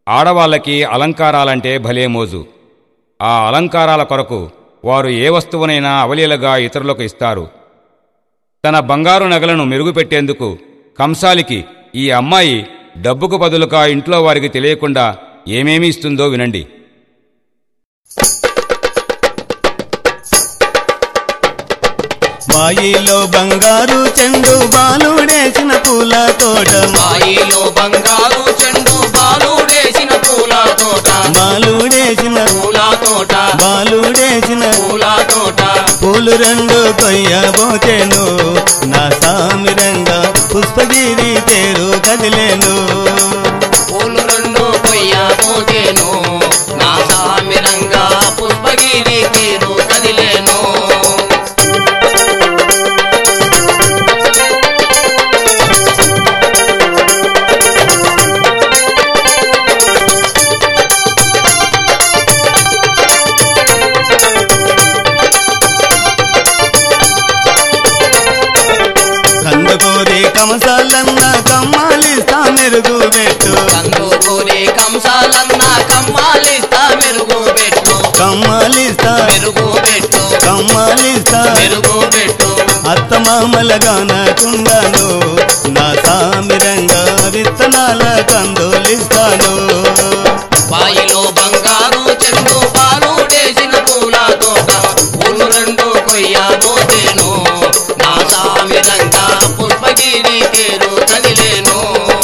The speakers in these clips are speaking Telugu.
ఆడవాళ్ళకి అలంకారాలంటే భలే మోజు. ఆ అలంకారాల కొరకు వారు ఏ వస్తువునైనా అవలీలగా ఇతరులకు ఇస్తారు. తన బంగారు నగలను మెరుగుపెట్టేందుకు కంసాలికి ఈ అమ్మాయి డబ్బుకు బదులుగా ఇంట్లో వారికి తెలియకుండా ఏమేమి ఇస్తుందో వినండి. మాయిలో బంగారు చెండు బాలుడేసిన పూల తోట, మాయిలో బంగారు చెండు బాలుడేసిన పూల తోట, బాలుడేసిన పూల తోట, బాలుడేసిన పూల తోట, పూలు రెండు కొయ్యబోతేను నా సామిరంగా పుష్పగిరి తేరు కదిలేను. పూలు రెండు కొయ్యబోతేను నా సామిరంగా పుష్పగిరి తీరు కదిలేను. కందుకూరి కంసాలన్న కమ్మాలిస్తా మెరుగు పెట్టు, కందుకూరి కంసాలన్న కమ్మాలిస్తా మెరుగు పెట్టు, కమ్మాలిస్తా మెరుగు పెట్టు, కమ్మాలిస్తా మెరుగు పెట్టు. అత్తమామలగానకుండాను నా సామిరంగా విత్తనాల కందులిస్తాను. బాయిలో బంగారు చెండు బాలుడేసిన పూల తోట, పూలు రెండు కొయ్యబోతేను నా సామిరంగా పుష్పగిరి తేరు కదిలేను.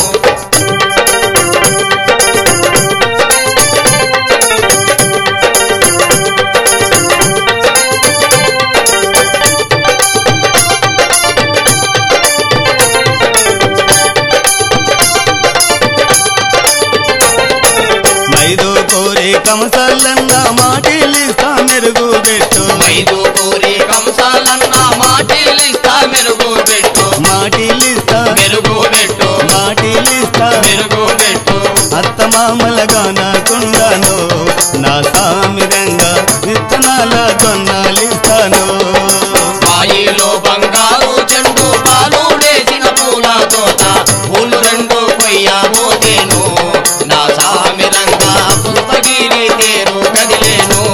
మైదుకూరి కంసాలన్న మాటిలిస్తా మెరుగు పెట్టు, మైదుకూరి కంసాలన్న మాటిలిస్తా మెరుగు పెట్టు, మాటిలిస్తా మెరుగు పెట్టు, మాటిలిస్తా మెరుగు పెట్టు. అత్తమామలగానకుండాను నా సామిరంగా విత్తనాల జొన్నలిస్తాను. బాయిలో బంగారు చెండు బాలుడేసిన పూల తోట, పూలు రెండు కొయ్యబోతేను నా సామిరంగా పుష్పగిరి తేరు కదిలేను.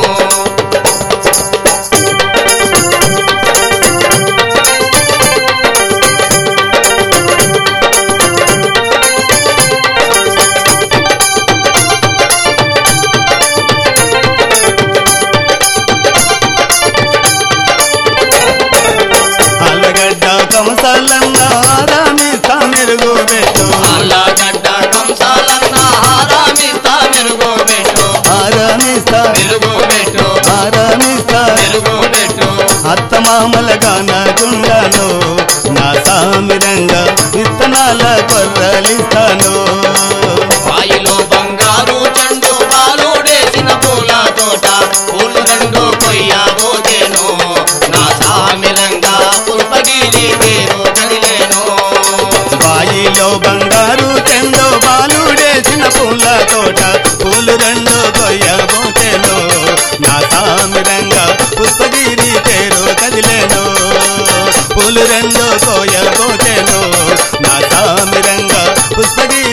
ఆలగడ్డ కంసాలన్న ఆరామిస్తా మెరుగు పెట్టు, అల్లగడ్డ కంసాలన్న హారామిస్తా మెరుగు పెట్టు, ఆరామిస్తా మెరుగు పెట్టు, ఆరామిస్తా మెరుగు పెట్టు. అత్తమామలగానకుండాను నా సామిరంగా విత్తనాల కొర్రలిస్తాను. బాయిలో బంగారు చెండు బాలుడేసిన పూల తోట, పూలు రెండు కొయ్యబోతేను నా సామిరంగా పుష్పగిరి తేరు కదిలేను. బాయిలో బంగారు చెండు బాలుడేసిన పూల తోట, పూలు రెండు కొయ్యబోతేను నా సామిరంగా పుష్పగిరి తేరు కదిలేను. పూలు రెండు కోయబోతేను నా సామిరంగా పుష్పగిరి